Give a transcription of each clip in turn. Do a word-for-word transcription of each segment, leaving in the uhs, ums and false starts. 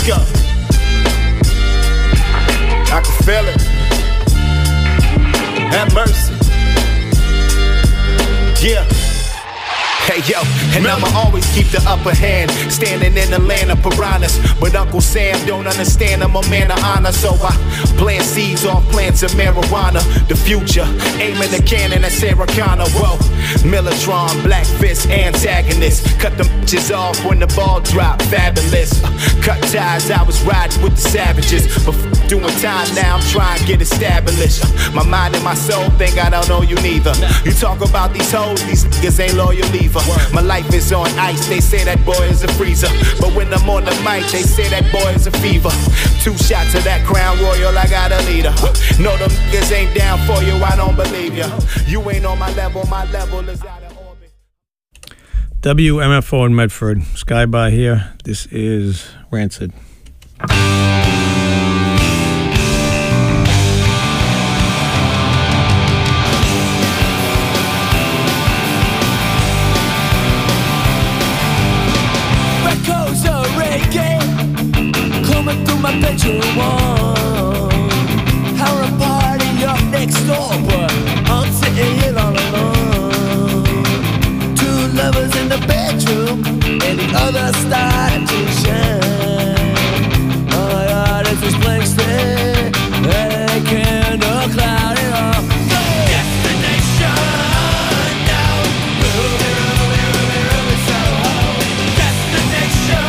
go. I can feel it. Have mercy. Yeah. Hey yo, and I'ma always keep the upper hand, standing in the land of piranhas. But Uncle Sam don't understand I'm a man of honor, so I plant seeds off plants of marijuana. The future, aiming the cannon at Sarah Connor. Whoa, Millitron, Black Fist, antagonist. Cut them bitches off when the ball drop, fabulous. Uh, cut ties, I was riding with the savages. But f- doing time now, I'm trying to get established. Uh, my mind and my soul think I don't know you neither. You talk about these hoes, these niggas ain't loyal either. My life is on ice, they say that boy is a freezer. But when I'm on the mic, they say that boy is a fever. Two shots of that Crown Royal, I got a leader. No, them niggas ain't down for you, I don't believe you. You ain't on my level, my level is out of orbit. W M F O in Medford. Sky by here. This is Rancid. My bedroom wall, how a party up next door, but I'm sitting here all alone. Two lovers in the bedroom, and the other started to shine. Oh my God, it's this blank stare, a candle cloud it all. Destination now, Ruby, Ruby, Ruby, Ruby, Soho. Destination.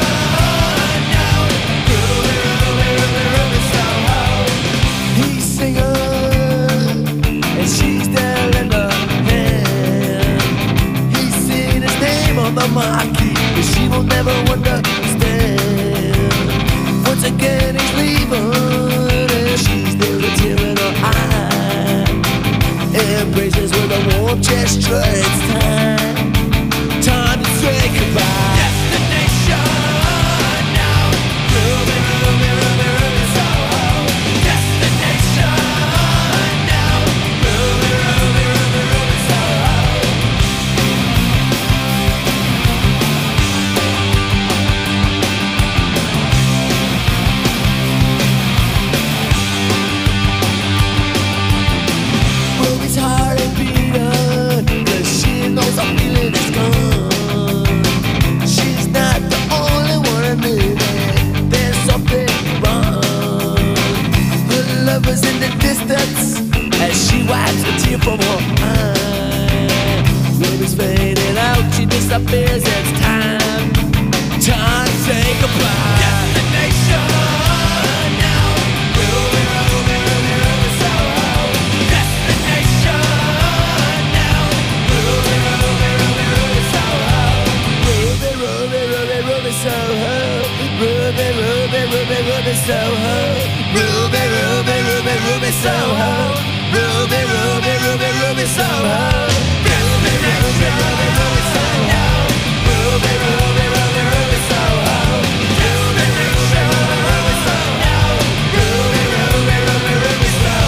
The marquee, but she will never understand. Once again he's leaving, and she's there with a tear in her eye. Embraces with a warm gesture. It's time, time to say goodbye. Destination now, Ruby, Ruby, Ruby, Ruby, Soho. Destination now, Ruby, Ruby, Ruby, Ruby, Soho. In the distance, as she wipes a tear from her eye, Ruby's fading out, she disappears. It's time, time to say goodbye. Destination now, Ruby, Ruby, Ruby, Ruby, Soho. Destination now, Ruby, Ruby, Ruby, Ruby, Soho. Ruby, Ruby, Ruby, Ruby, Soho. Ruby, Ruby, Ruby, Ruby, Soho. Ruby, Ruby, Ruby, Ruby, Soho. Ruby, Ruby, Ruby, Ruby, Soho. Ruby, Ruby, Ruby, Ruby, Soho. Ruby, Ruby, Ruby, Ruby, Soho. Ruby, Ruby, Ruby, Ruby, Soho. Ruby, Ruby, Ruby, Ruby,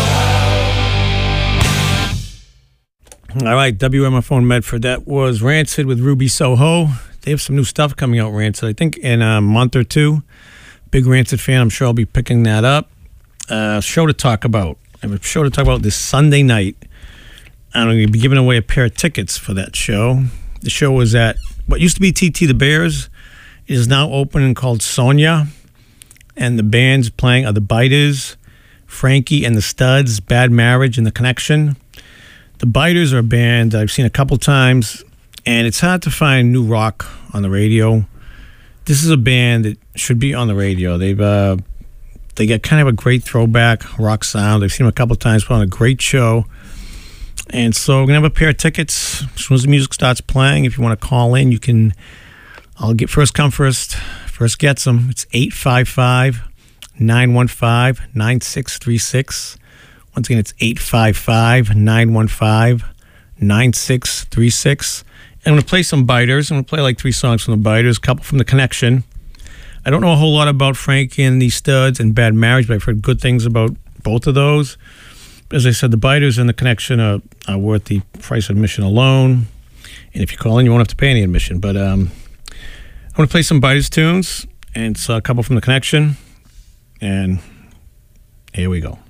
Soho. All right, W M F O in Medford. That was Rancid with Ruby Soho. They have some new stuff coming out, Rancid. I think in a month or two. Big Rancid fan. I'm sure I'll be picking that up. Uh, show to talk about. I have a show to talk about this Sunday night. I'm going to be giving away a pair of tickets for that show. The show was at what used to be T T the Bears. It is now open and called Sonia. And the bands playing are the Biters, Frankie and the Studs, Bad Marriage and the Connection. The Biters are a band I've seen a couple times, and it's hard to find new rock on the radio. This is a band that should be on the radio. They've uh, they got kind of a great throwback rock sound. I've seen them a couple of times, put on a great show. And so we're going to have a pair of tickets as soon as the music starts playing. If you want to call in, you can. I'll get first come first. First gets them. It's eight five five, nine one five, nine six three six. Once again, it's eight five five, nine one five, nine six three six. And I'm going to play some Biters. I'm going to play like three songs from the Biters, a couple from the Connection. I don't know a whole lot about Frankie and the Studs and Bad Marriage, but I've heard good things about both of those. As I said, the Biters and the Connection are, are worth the price of admission alone. And if you call in, you won't have to pay any admission. But um, I'm going to play some Biters tunes, and it's a couple from The Connection. And here we go.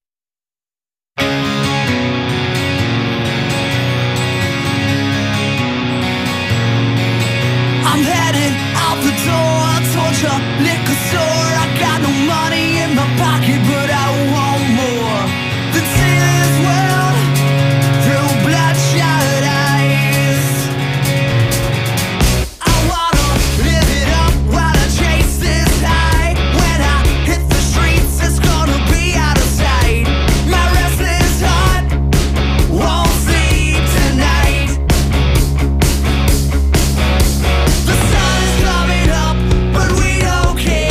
I'm headed out the door towards your liquor store. I got no money in my pocket, but I want more than see this world through bloodshot eyes. I wanna live it up while I chase this high. When I hit the streets, it's gonna be out of sight. My restless heart won't sleep tonight. The sun is coming up, but we don't care.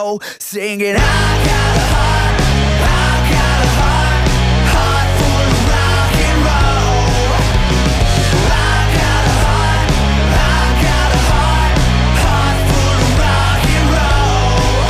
roll, singing I got a heart, I got a heart, heart full of rock and roll. I got a heart, I got a heart, heart full of rock and roll.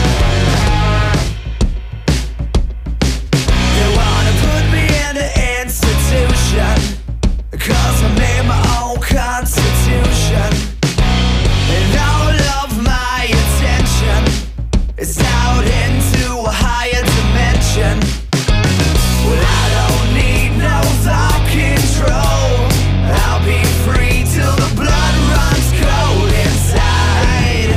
They wanna put me in an institution, 'cause I made my own constitution. And all of my attention is out into a higher dimension. Well, I don't need no thought control. I'll be free till the blood runs cold inside.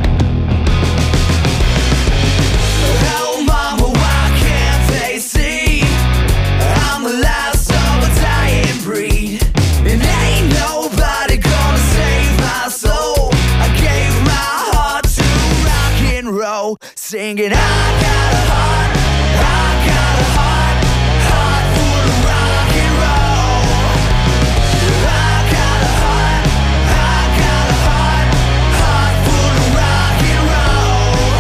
Oh mama, why can't they see I'm the last of a dying breed? And ain't nobody gonna save my soul. I gave my heart to rock and roll, singing I got a heart, I got a heart, heart full of rock and roll. I got a heart, I got a heart, heart full of rock and roll.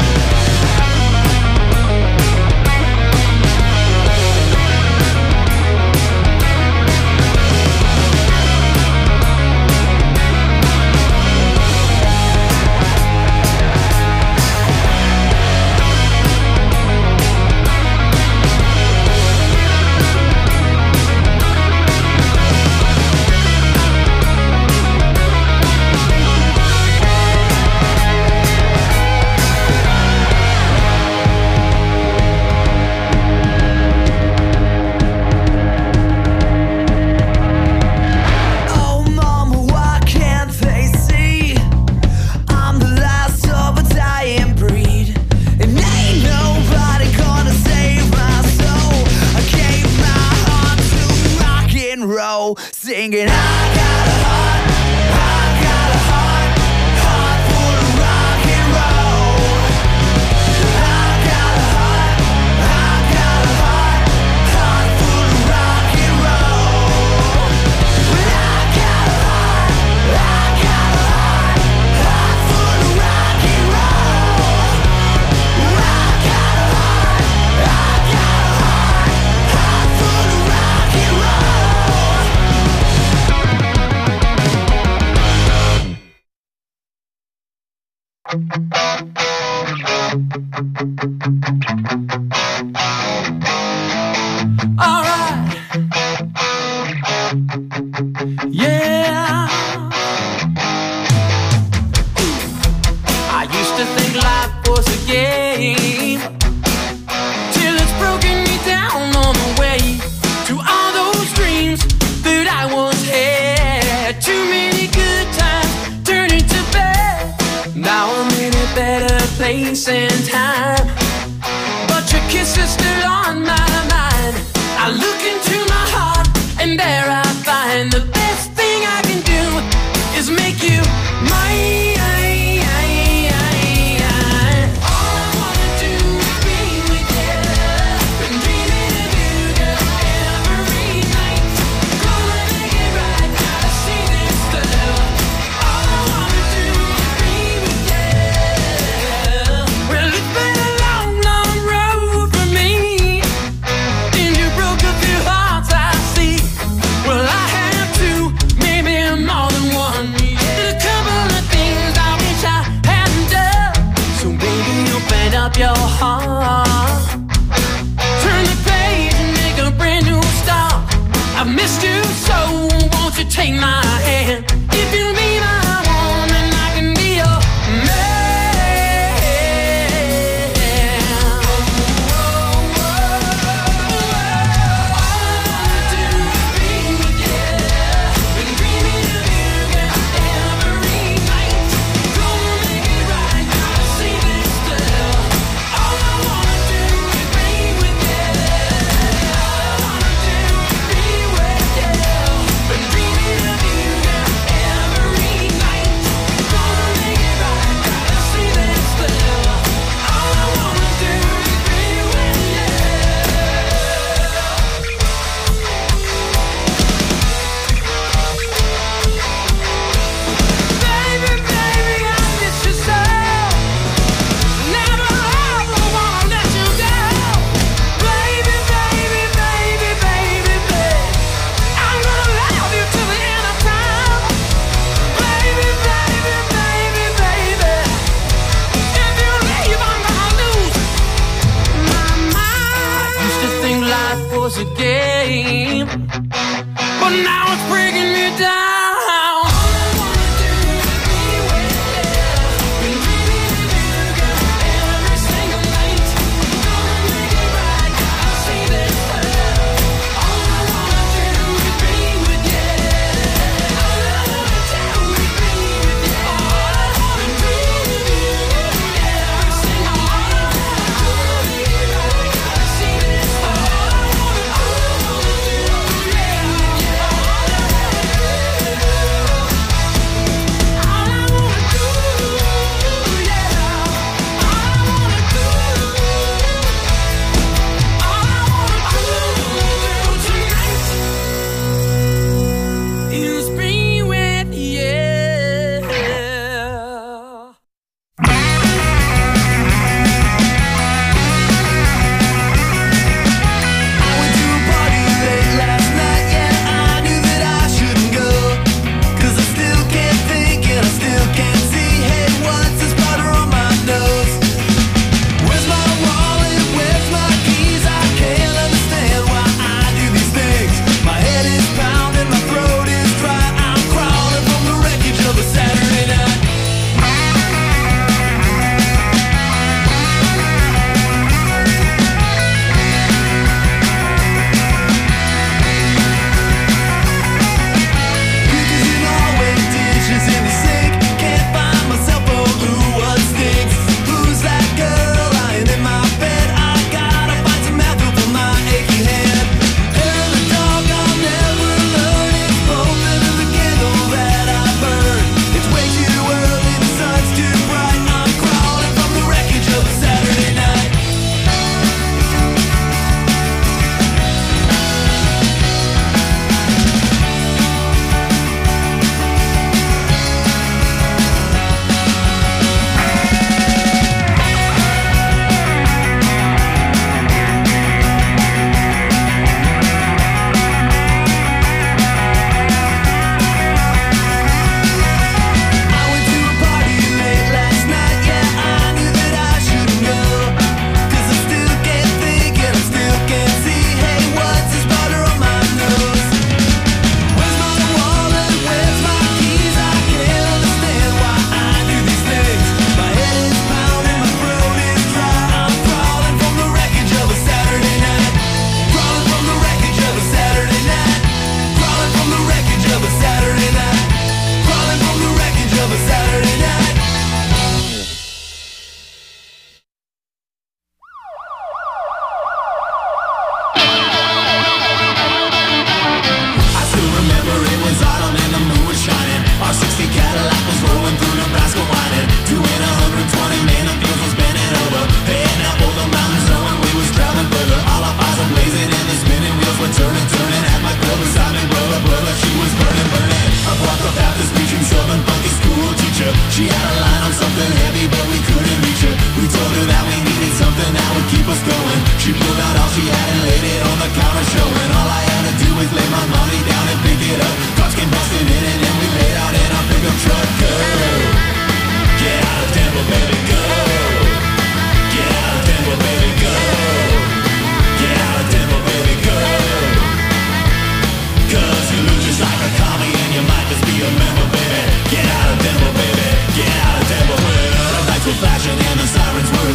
Oh mama, why can't they see I'm the last of a dying breed? And ain't nobody gonna save my soul. I gave my heart to rock and roll, singing I got a heart, I got a heart, heart full of rock and roll. I got a heart, I got a heart, heart full of rock and roll. I got a heart, I got a heart, heart full of rock and roll. I got a heart, I got a heart, heart full of rock and roll. All right, yeah. I used to think life was a game, till it's broken me down on the way to all those dreams that I once had. Too many good times turning to bad. Now I'm in a better place and time, but your kiss is still on my mind. I look into my heart and there I find the best thing I can do is make you mine. All I wanna do is be with you. Been dreaming of you, girl, every night. Gonna make it right, gotta see this through. All I wanna do is be with you. Well, it's been a long, long road for me, and you broke a few hearts, I see. Well, I have two, maybe more than one. There's a couple of things I wish I hadn't done. So baby, open up your heart, turn the page and make a brand new start. I've missed you so, won't you take my hand? If you be my woman, I can be your man. All I wanna do is be with you. Been dreaming of you, girl, every night. Gonna make it right, gotta see this through. All I wanna do is be with you. All I wanna do is be with you. Been dreaming of you, girl,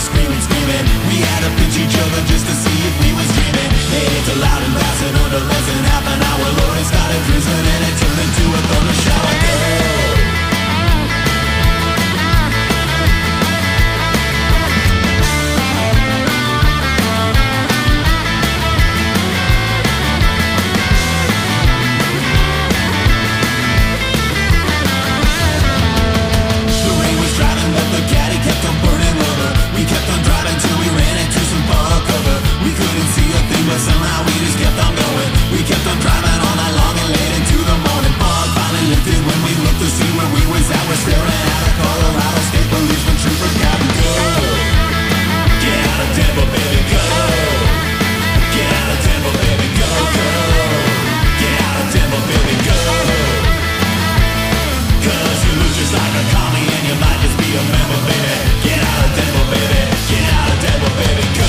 was screaming, screaming. We had to pinch each other just to see if we was dreaming. Made it to loud and bouncing under less than half an hour. Lord, it started drizzling and it turned into a thunder shower. Girl. But somehow we just kept on going. We kept on driving all night long and late into the morning. Fog finally lifted when we looked to see where we was at. We're staring at a Colorado State policeman trooper cabin. Go, get out of Denver, baby, go. Get out of Denver, baby, go, go. Get out of Denver, baby, go. Cause you look just like a commie and you might just be a member, baby. Get out of Denver, baby. Get out of Denver, baby, go.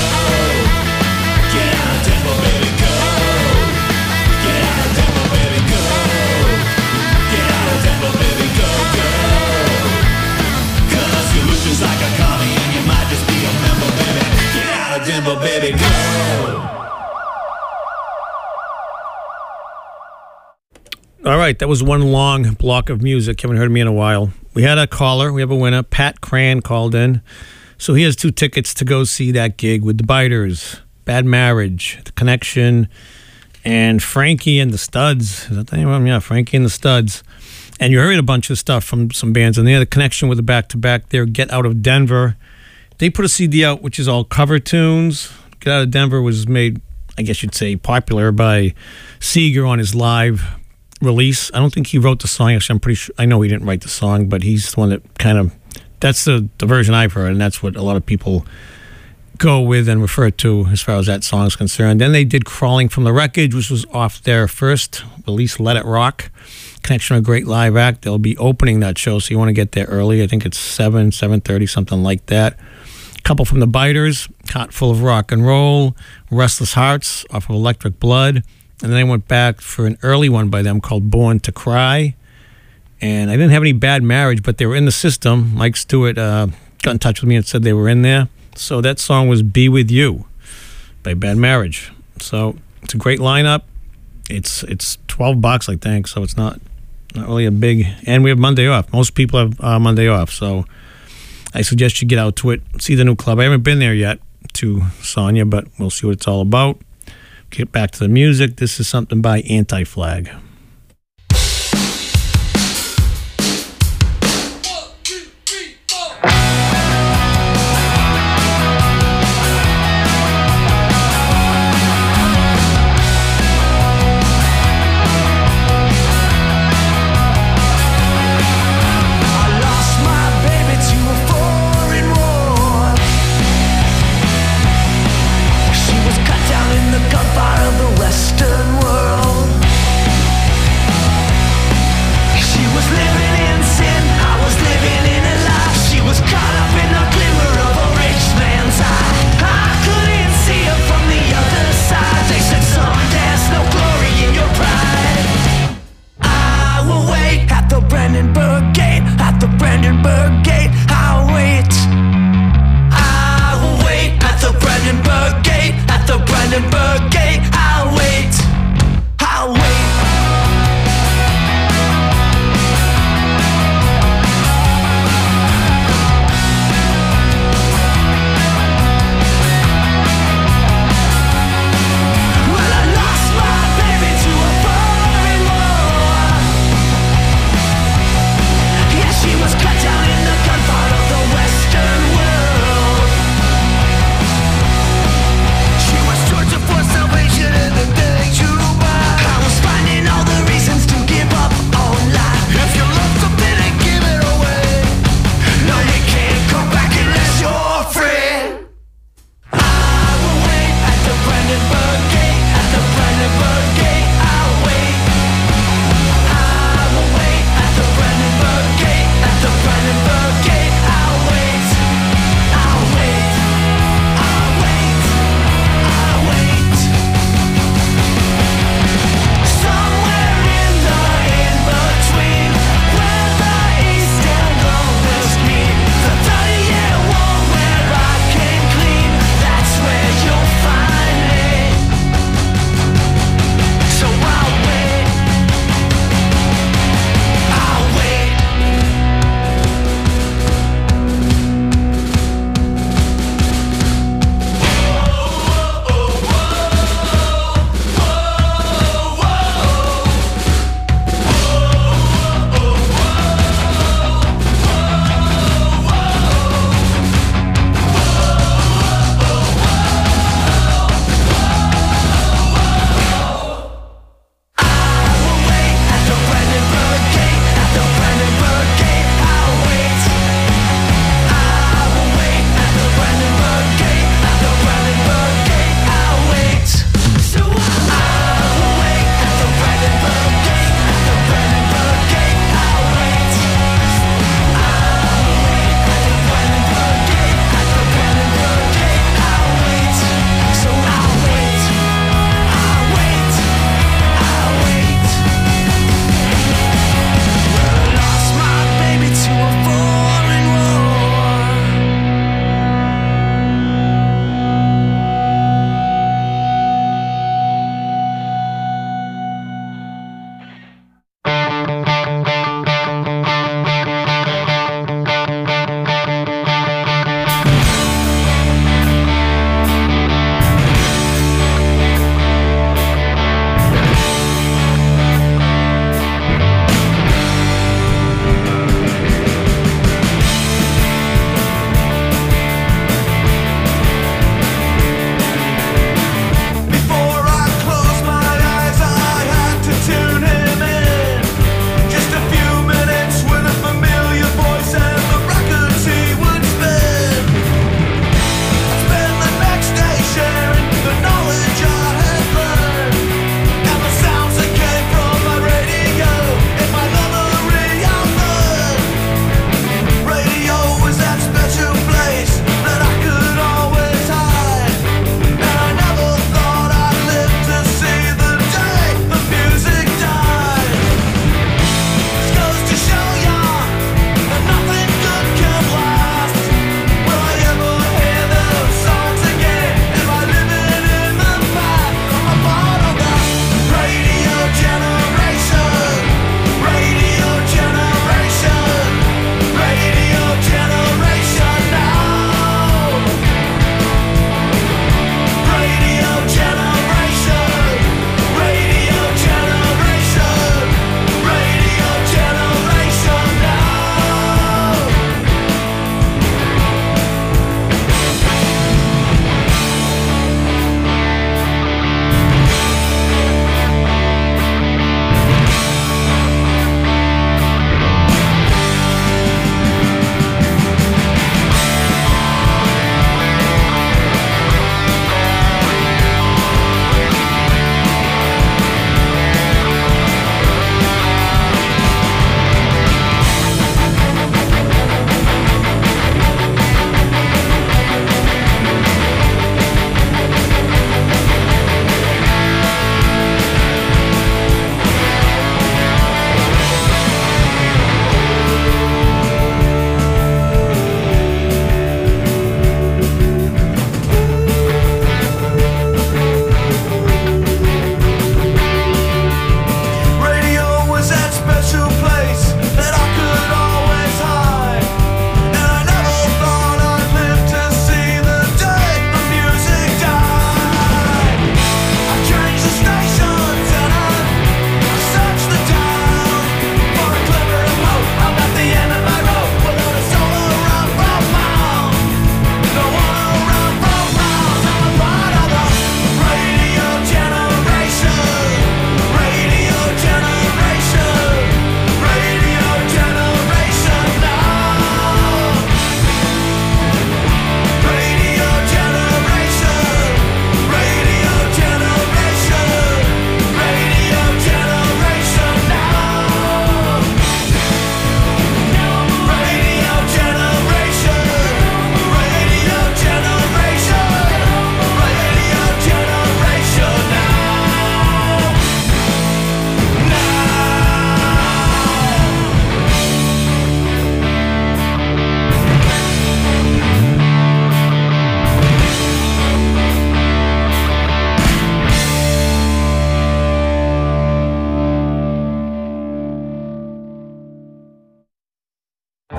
Like a commie and you might just be a member, baby. Get out of Denver, baby, go. All right, that was one long block of music. Haven't heard me in a while. We had a caller. We have a winner. Pat Cran called in. So he has two tickets to go see that gig with the Biters, Bad Marriage, The Connection, and Frankie and the Studs. Is that the name of them? Yeah, Frankie and the Studs. And you heard a bunch of stuff from some bands in there. The Connection with the back-to-back there, Get Out of Denver. They put a C D out, which is all cover tunes. Get Out of Denver was made, I guess you'd say, popular by Seeger on his live release. I don't think he wrote the song. Actually, I'm pretty sure. I know he didn't write the song, but he's the one that kind of, that's the, the version I've heard, and that's what a lot of people go with and refer to as far as that song is concerned. Then they did Crawling from the Wreckage, which was off their first release, Let It Rock. Connection, a great live act. They'll be opening that show, so you want to get there early. I think it's seven, seven thirty, something like that. A couple from the Biters, Cot Full of Rock and Roll, Restless Hearts off of Electric Blood. And then I went back for an early one by them called Born to Cry. And I didn't have any Bad Marriage, but they were in the system. Mike Stewart uh, got in touch with me and said they were in there. So that song was Be With You by Bad Marriage. So it's a great lineup. It's it's twelve bucks, I think, so it's not not really a big... And we have Monday off. Most people have uh, Monday off, so I suggest you get out to it, see the new club. I haven't been there yet to Sonia, but we'll see what it's all about. Get back to the music. This is something by Anti-Flag. Gunfire of the Western world.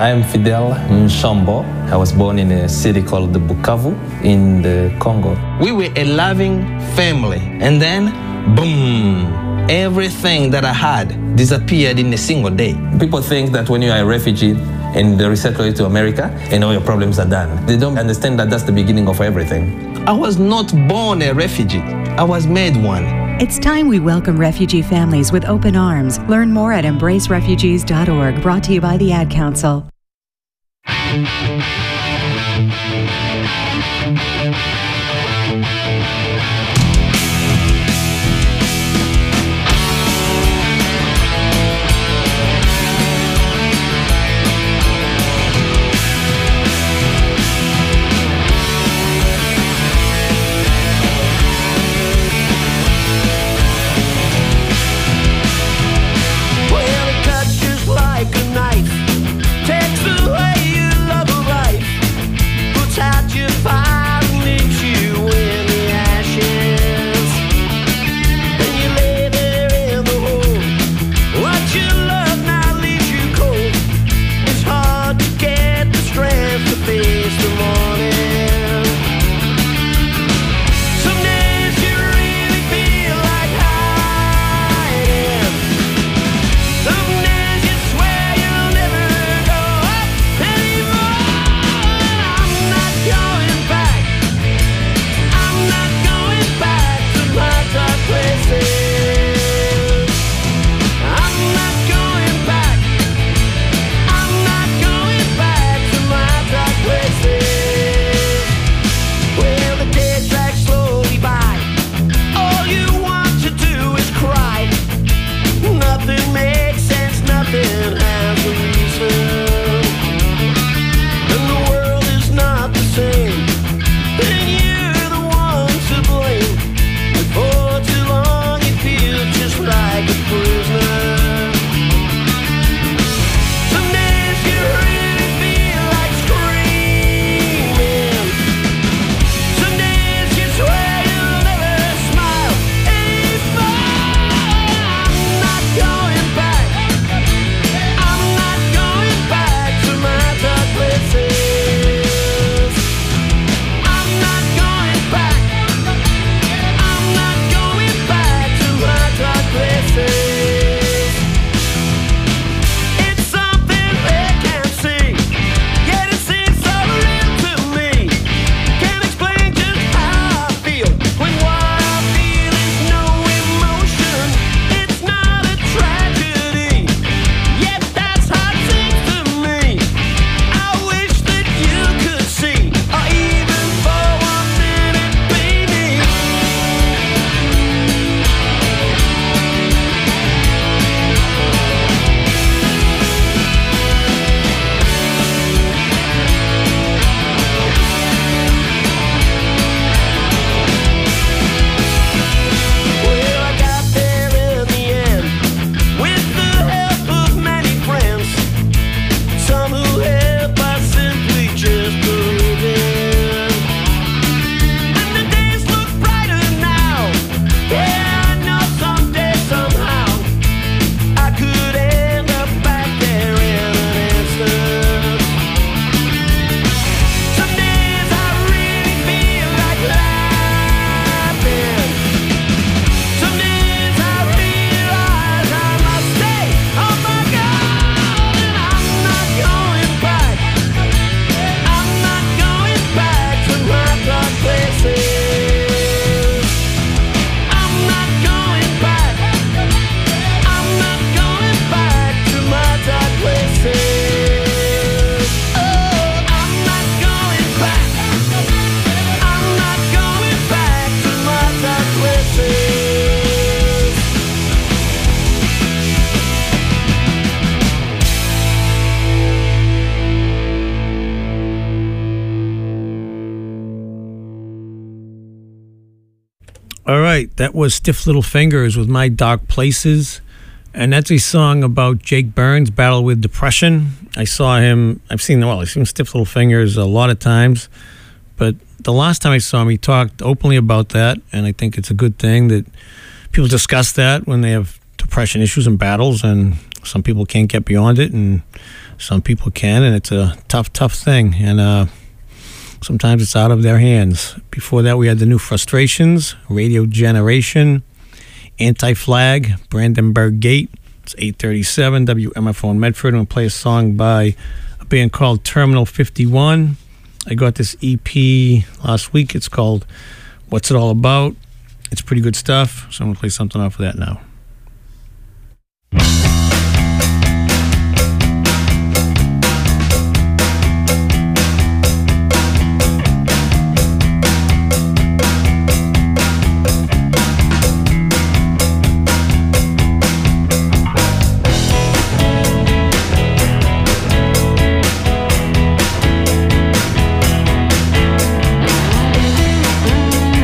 I am Fidel Nshambo. I was born in a city called Bukavu in the Congo. We were a loving family, and then, boom, everything that I had disappeared in a single day. People think that when you are a refugee and they resettle you to America, and all your problems are done. They don't understand that that's the beginning of everything. I was not born a refugee. I was made one. It's time we welcome refugee families with open arms. Learn more at embrace refugees dot org, brought to you by the Ad Council. All right, that was Stiff Little Fingers with My Dark Places. And that's a song about Jake Burns' battle with depression. I saw him, I've seen, well, I've seen Stiff Little Fingers a lot of times. But the last time I saw him, he talked openly about that. And I think it's a good thing that people discuss that when they have depression issues and battles. And some people can't get beyond it, and some people can, and it's a tough, tough thing. And uh, sometimes it's out of their hands. Before that, we had the New Frustrations, Radio Generation, Anti-Flag, Brandenburg Gate. It's eight thirty-seven, W M F O in Medford. I'm going to play a song by a band called Terminal fifty-one. I got this E P last week. It's called What's It All About? It's pretty good stuff, so I'm going to play something off of that now.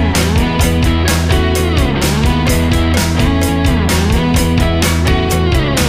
We'll be right back.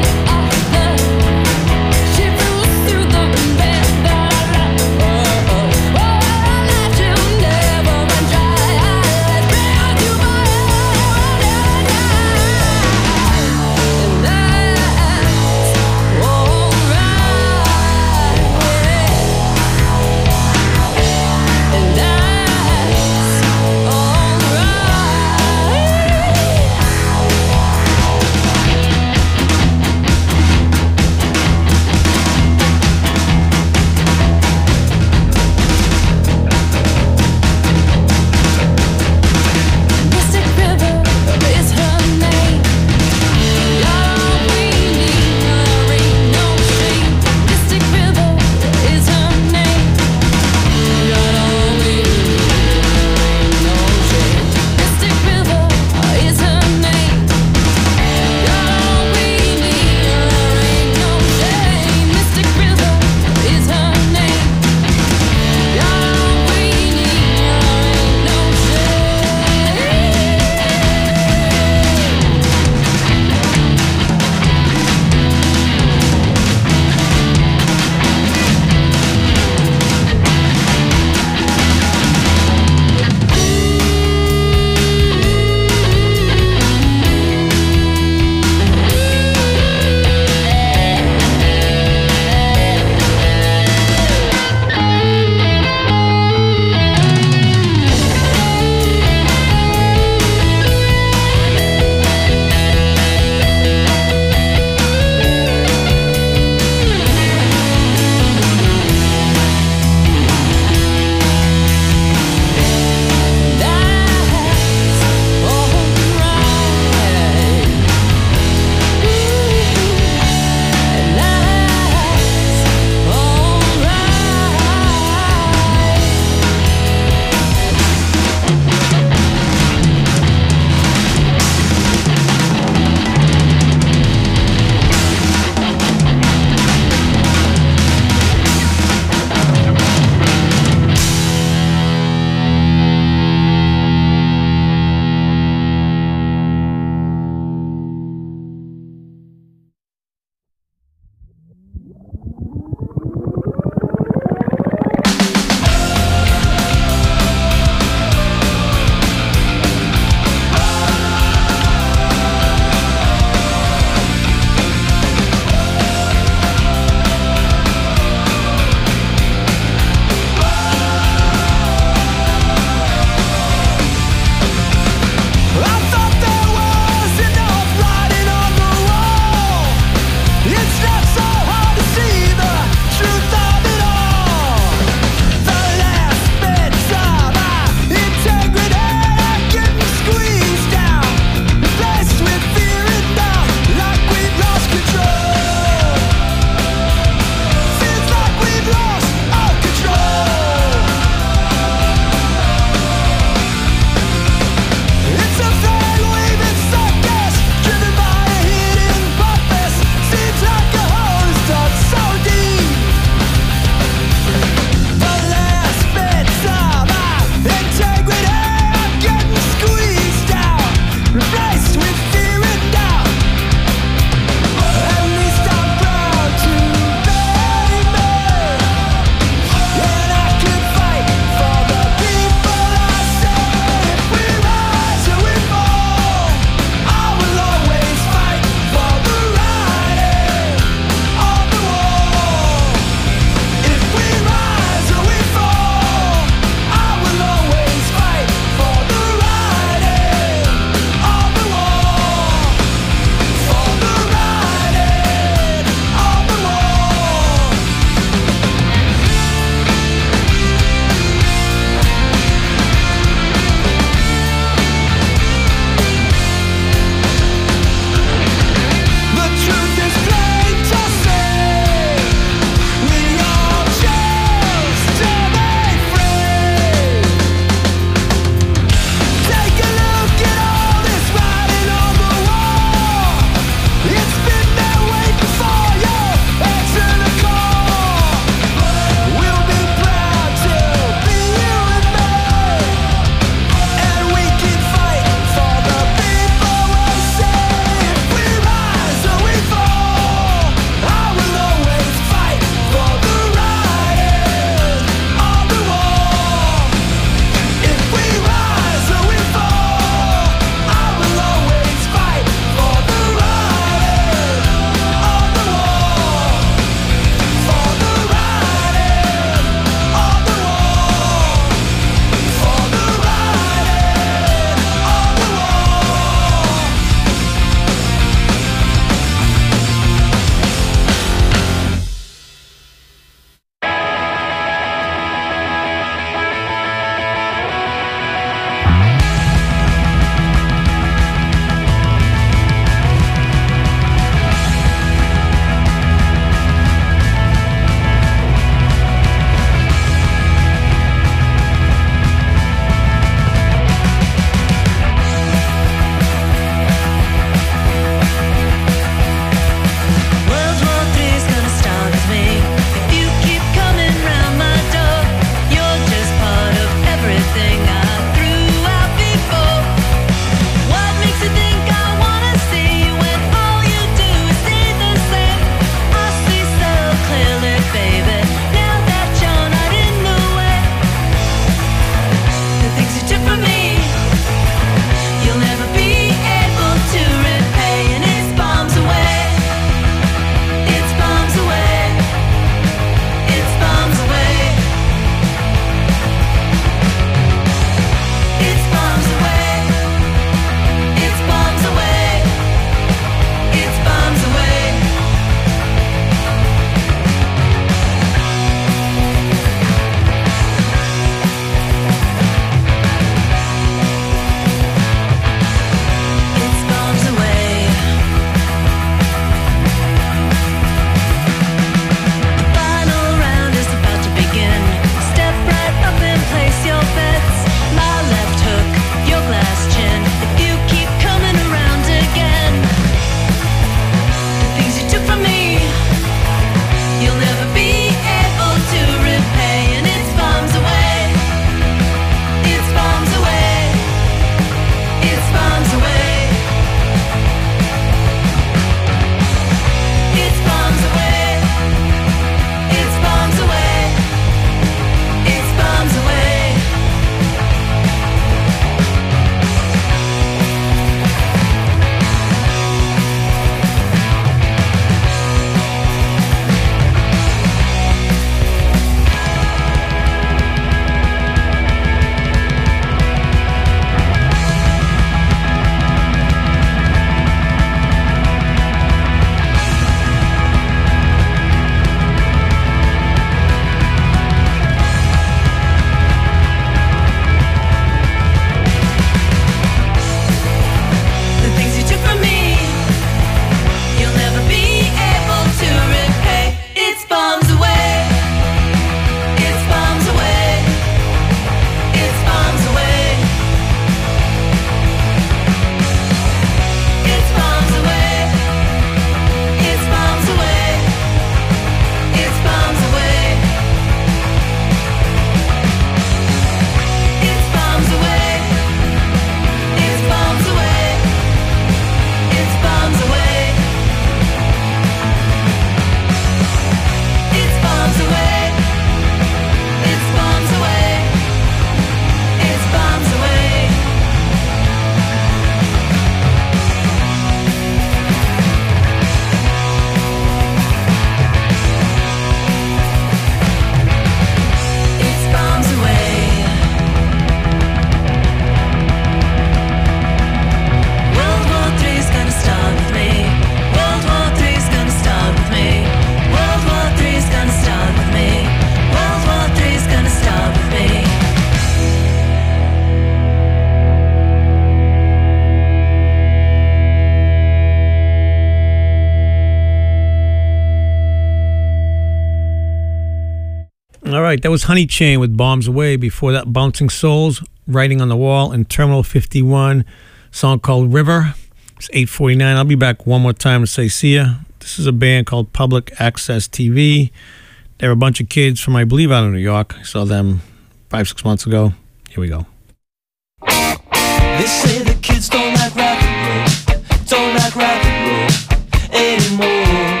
All right, that was Honey Chain with Bombs Away. Before that, Bouncing Souls, Writing on the Wall, and Terminal fifty-one, song called River. It's eight forty-nine. I'll be back one more time to say see ya. This is a band called Public Access T V. They're a bunch of kids from, I believe, out of New York. I saw them five, six months ago. Here we go. They say the kids don't like rock and roll, don't like rock and roll anymore.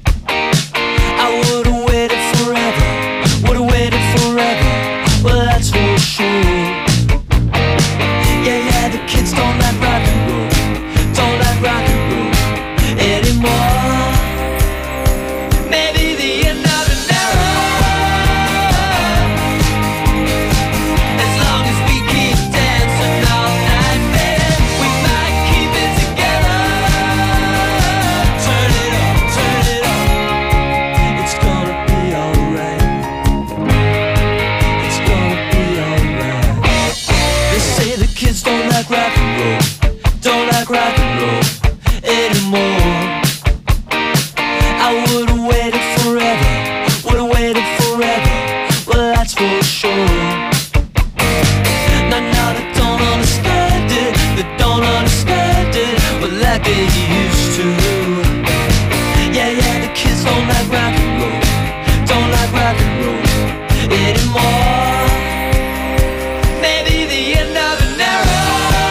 I would've waited forever, would've waited forever, well that's for sure. Yeah, yeah, the kids don't like rock and roll, don't like rock and roll anymore. Maybe the end of an era, as long as we keep dancing all night, baby, we might keep it together. Turn it up, turn it up, it's gonna be alright, it's gonna be alright. They say the kids don't like rock and roll, don't like rock and roll anymore. I would've waited forever, would've waited forever, well that's for sure. Now, now they don't understand it, they don't understand it, but like they used to. Yeah, yeah, the kids don't like rock and roll, don't like rock and roll anymore. Maybe the end of an era,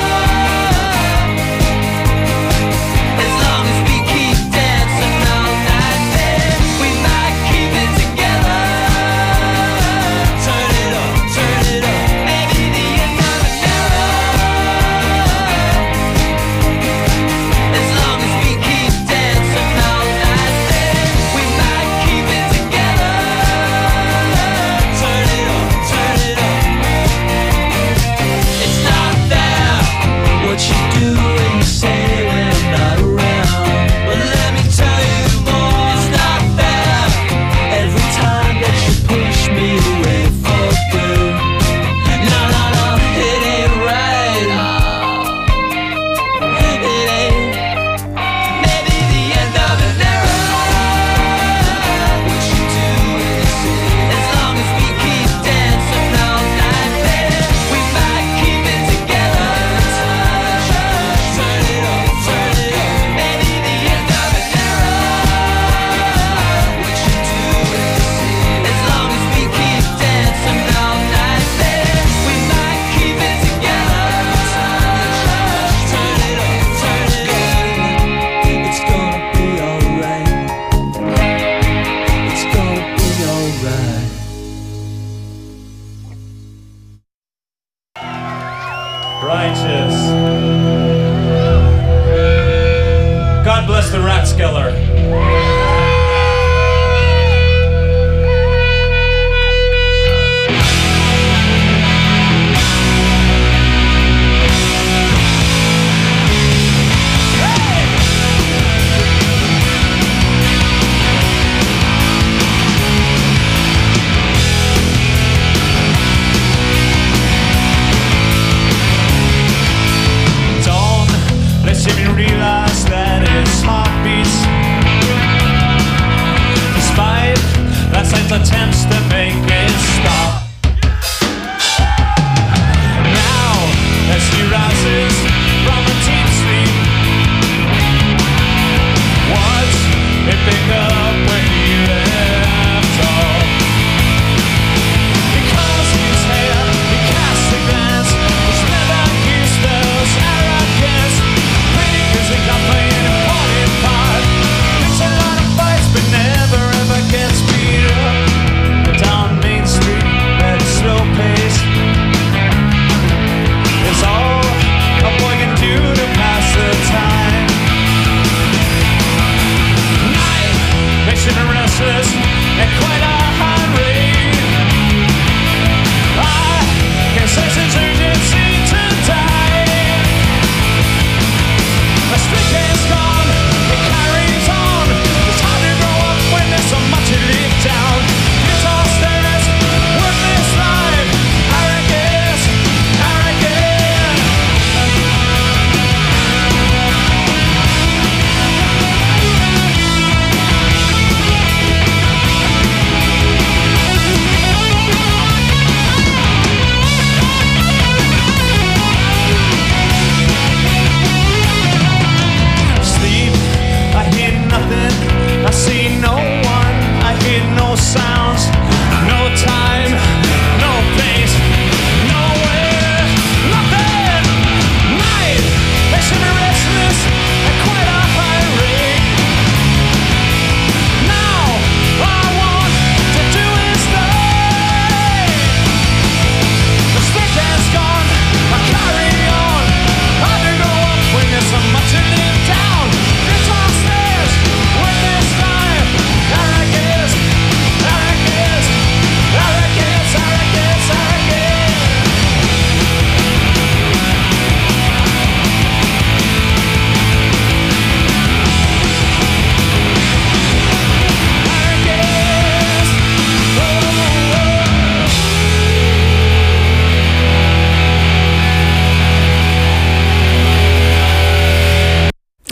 as long as we keep dancing all night, baby, we might keep it together. Turn it up, turn it up, maybe the end of an era, as long as we keep dancing all night, baby, we might keep it together. Turn it up, turn it up, it's not fair what you do and you say when I'm not around. Well, let me tell you more, it's not fair. Every time that you push me away for good, no, no, no, it ain't right. It ain't. Maybe the end of an era, what you do and you say, as long as we keep dancing all night, baby, we might keep it together. Turn it up, turn it up, maybe the end of an era, what you do and you say, as long as we keep dancing all night, baby, we might keep it together. Turn it up, turn it up, it's gonna be alright, it's gonna be alright. Righteous. God bless the Rathskeller. Don't let me realize that it's smart beats, despite last night's attempts to make it stop. Now, as he rises from a deep sleep, watch it pick up where he left off. Because he's here, he casts a glance which never gives those arrogance. Pretty music not playing an important part. There's a lot of fights but never ever gets beat up down Main Street.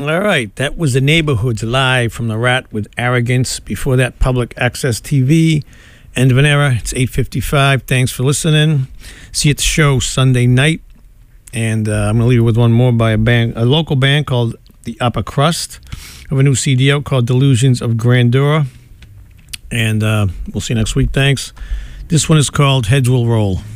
All right, that was The Neighborhoods live from the Rat with Arrogance. Before that, Public Access T V. End of an era. It's eight fifty-five. Thanks for listening. See you at the show Sunday night. And uh, I'm going to leave you with one more by a band, a local band called The Upper Crust. I have a new C D out called Delusions of Grandeur. And uh, we'll see you next week. Thanks. This one is called Heads Will Roll.